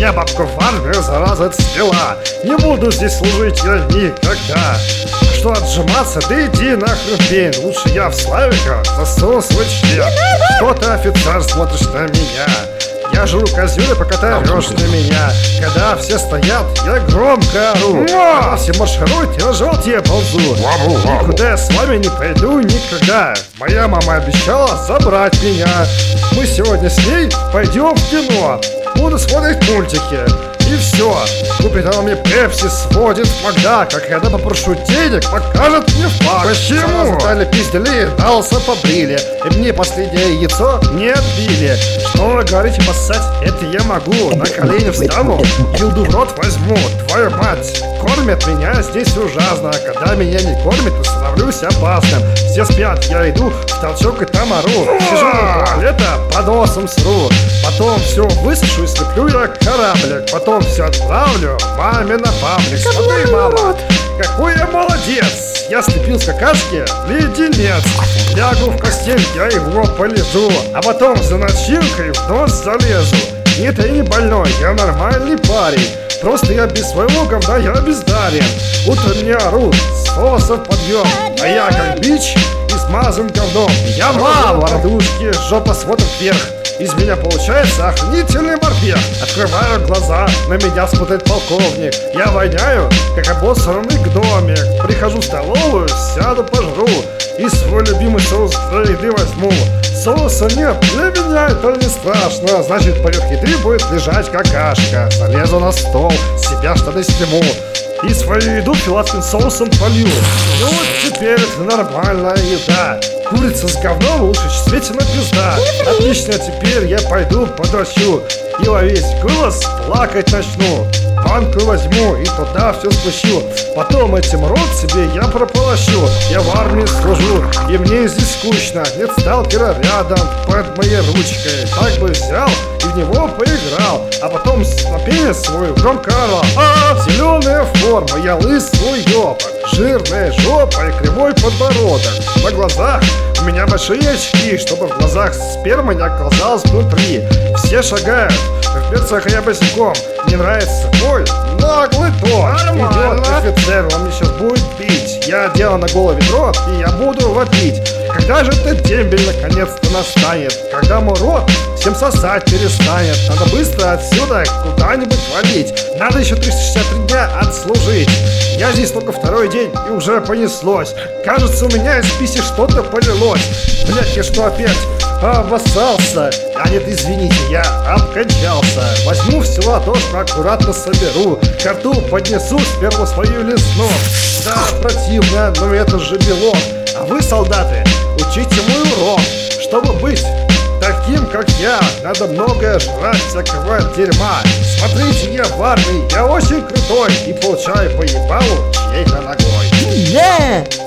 Меня бабка в армию, зараза, отстрела. Не буду здесь служить я никогда. Что отжиматься, да иди нахрен пень. Лучше я в Славика засуну свой член. Что ты, офицер, смотришь на меня? Я жру козюля, пока ты орешь на меня. Когда все стоят, я громко ору. Когда все маршируют, я на животе ползу. Никуда я с вами не пойду никогда. Моя мама обещала забрать меня. Мы сегодня с ней пойдем в кино. Буду смотреть мультики. И все. Купит она мне пепси, сводит в Магда. Как я попрошу денег, покажет мне факт. Почему? Задали, пиздили, налса побрили. И мне последнее яйцо не отбили. Что вы говорите, поссать? Это я могу. На колени встану, елду в рот возьму. Твою мать, кормят меня здесь ужасно. А когда меня не кормят, то становлюсь опасным. Все спят, я иду в толчок и там ору. Сижу у туалета, под носом сру. Потом все высушу и слеплю я кораблик. Потом все отправлю маме на паблик. Смотри, мама, какой я молодец. Я слепил с какашки леденец. Лягу в постель, я его полезу. А потом за начинкой в нос залезу. Нет, я не больной, я нормальный парень. Просто я без своего говна, я бездарен. Утром мне орут, соусов подъем. А я как бич измазан говном. Я мама, радушки, жопа смотрит вверх. Из меня получается охренительный морпех. Открываю глаза, на меня смотрит полковник. Я воняю, как обоссанный гномик. Прихожу в столовую, сяду, пожру. И свой любимый соус для еды возьму. Соуса нет, для меня это не страшно. Значит, поверх еды будет лежать какашка. Залезу на стол, с себя штаны сниму. И свою еду пилатским соусом полью. Ну вот теперь это нормальная еда. Курица с говном лучше Светина пизда. Отлично, теперь я пойду подращу. И во весь голос плакать начну. Банку возьму и туда все спущу. Потом этим рот себе я прополощу. Я в армии служу, и мне здесь скучно. Нет сталкера рядом под моей ручкой. Так бы взял и в него поиграл. А потом на пенис свой громко орал. Зеленая форма, я лысый ёбок. Жирная жопа и кривой подбородок. На глазах у меня большие очки, чтобы в глазах сперма не оказалась внутри. Все шагают, в перцах я босиком. Не нравится такой наглый тон. Идет офицер, он меня сейчас будет бить. Я одел на голову ведро, и я буду вопить. Когда же этот дембель наконец-то настанет? Когда мой рот всем сосать перестанет? Надо быстро отсюда куда-нибудь валить. Надо еще 363 дня отслужить. Я здесь только второй день, и уже понеслось. Кажется, у меня из писи что-то полилось. Блять, я что опять обоссался? А нет, извините, я обкончался. Возьму всю ладошку, аккуратно соберу. Ко рту поднесу сперва свою лесну. Да, противно, но это же белок. А вы, солдаты, учите мой урок. Чтобы быть таким, как я, надо многое жрать всякого дерьма. Смотрите, я в армии, я очень крутой. И получаю по ебалу чьей-то ногой.